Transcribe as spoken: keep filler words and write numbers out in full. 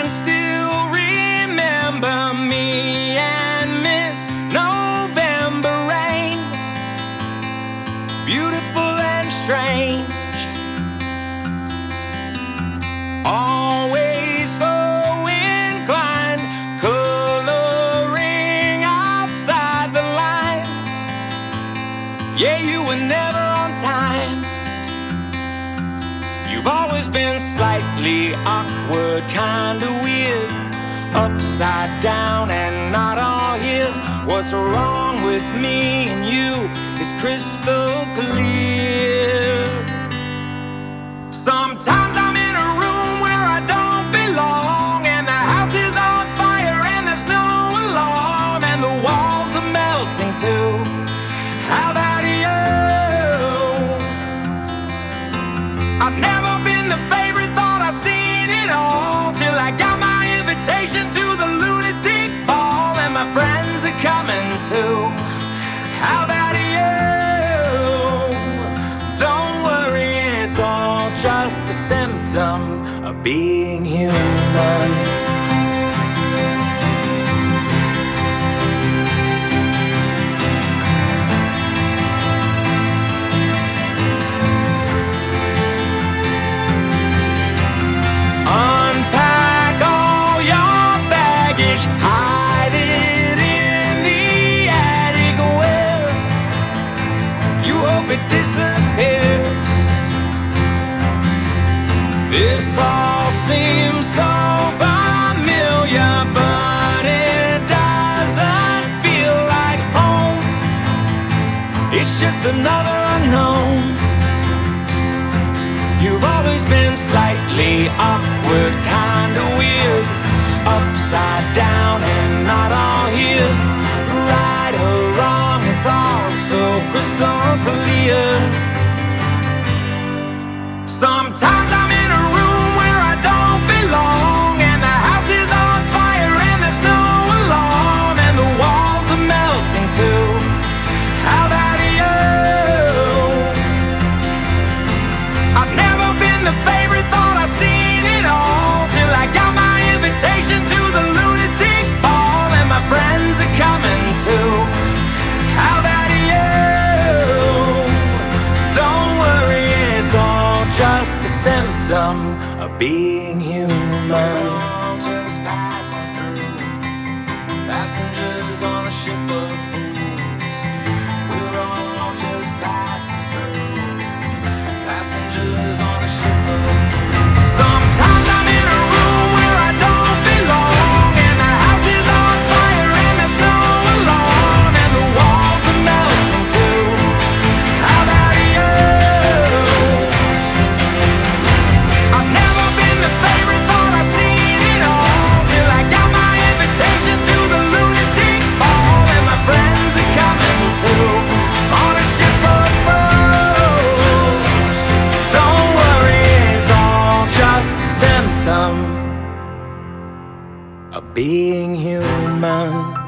can still remember me and Miss November rain, beautiful and strange, always so inclined, coloring outside the lines. Yeah, you were never on time. You've always been slightly awkward, kinda weird, upside down and not all here. What's wrong with me and you is crystal clear. Sometimes I'm in a room where I don't belong, and the house is on fire and there's no alarm, and the walls are melting too. How about you? I've never been the favorite, thought I've seen it all, till I got my invitation to the lunatic ball, and my friends are coming too. How about you? Don't worry, it's all just a symptom of being human. Disappears. This all seems so familiar, but it doesn't feel like home. It's just another unknown. You've always been slightly awkward, kinda weird, upside down and not all here. Right or wrong, it's all so crystal clear. Sometimes I'm in a room where I don't belong, and the house is on fire and there's no alarm, and the walls are melting too. How about you? I've never been the favorite, thought I've seen it all, till I got my invitation to the lunatic ball, and my friends are coming too. How about you? Don't worry, it's all just a symptom of being human. Just passing through, passengers on a ship of fools. We're all just passing through, passengers on a ship of fools. Sometimes I'm in a room where I don't belong, and the house is on fire and there's no alarm, and the walls are melting too. How about you? I've never been the favorite, thought I've seen it all, till I got my invitation to the lunatic ball, and my friends are coming too, on a ship of fools. Don't worry, it's all just a symptom of being human.